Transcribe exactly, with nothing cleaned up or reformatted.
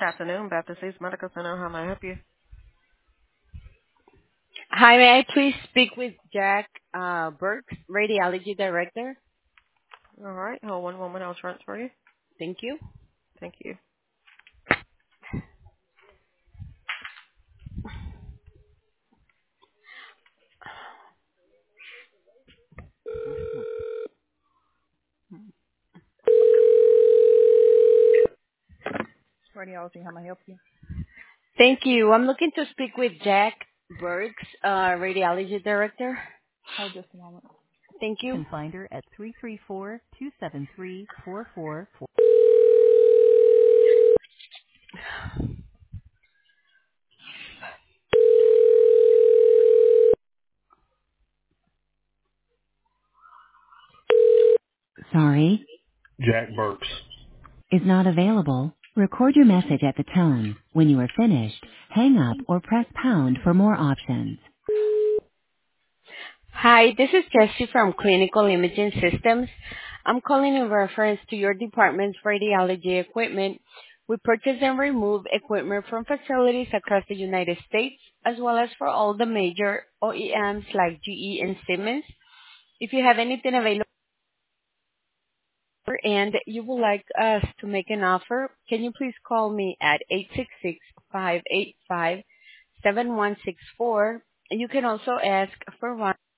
afternoon, Baptist East Medical Center. How may I help you? Hi, may I please speak with Jack uh, Burks, Radiology Director? All right, hold one moment. I'll transfer you. Thank you. Thank you. Radiology, how may I help you? Thank you. I'm looking to speak with Jack Burks, uh, Radiology Director. Hold just a moment. Thank You you. can find her at three three four, two seven three, four four four. Sorry, Jack Burks. is not available. Record your message at the tone. When you are finished, hang up or press pound for more options. Hi, this is Jessie from Clinical Imaging Systems. I'm calling in reference to your department's radiology equipment. We purchase and remove equipment from facilities across the United States, as well as for all the major O E Ms like G E and Siemens. If you have anything available and you would like us to make an offer, can you please call me at eight six six, five eight five, seven one six four? You can also ask for one.